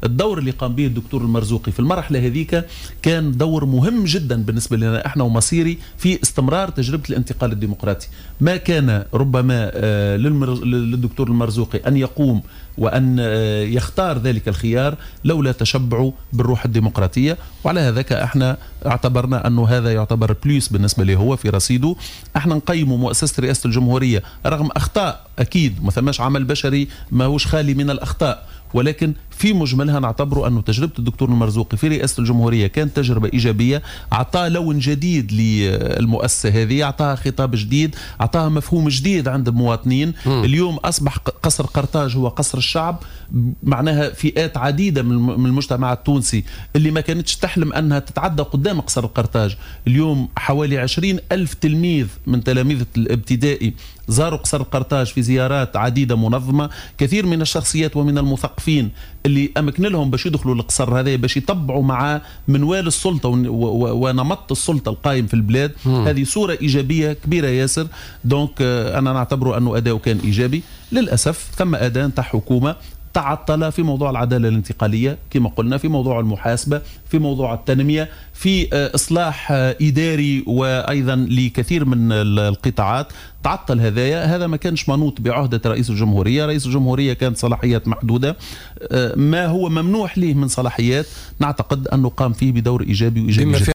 الدور اللي قام به الدكتور المرزوقي في المرحلة هذيك كان دور مهم جدا بالنسبة لنا احنا ومصيري في استمرار تجربة الانتقال الديمقراطي. ما كان ربما للدكتور المرزوقي أن يقوم وأن يختار ذلك الخيار لولا تشبعه بالروح الديمقراطية، وعلى هذاك احنا اعتبرنا أنه هذا يعتبر بليس بالنسبة له هو في رصيده. احنا نقيموا مؤسسة رئاسة الجمهورية رغم أخطاء أكيد، ما ثماش عمل بشري ما هوش خالي من الأخطاء، ولكن في مجملها نعتبره أنه تجربة الدكتور المرزوقي في رئاسة الجمهورية كانت تجربة إيجابية، أعطاها لون جديد للمؤسسة هذه، أعطاها خطاب جديد، أعطاها مفهوم جديد عند المواطنين. اليوم أصبح قصر قرطاج هو قصر الشعب، معناها فئات عديدة من المجتمع التونسي اللي ما كانتش تحلم أنها تتعدى قدام قصر القرطاج. اليوم حوالي 20,000 تلميذ من تلاميذ الابتدائي زاروا قصر القرطاج في زيارات عديدة منظمة. كثير من الشخصيات ومن المثقفين اللي أمكن لهم باش يدخلوا القصر هذا باش يطبعوا مع منوال السلطة ونمط السلطة القائم في البلاد. هذه صورة إيجابية كبيرة ياسر. دونك أنا نعتبره أنه أداؤه كان إيجابي. للأسف ثم أداء نتاع حكومة تعطل في موضوع العدالة الانتقالية كما قلنا، في موضوع المحاسبة، في موضوع التنمية، في إصلاح إداري وأيضا لكثير من القطاعات تعطل. هذا ما كانش منوط بعهدة رئيس الجمهورية. رئيس الجمهورية كانت صلاحيات محدودة، ما هو ممنوح له من صلاحيات نعتقد أنه قام فيه بدور إيجابي وإيجابي جدا.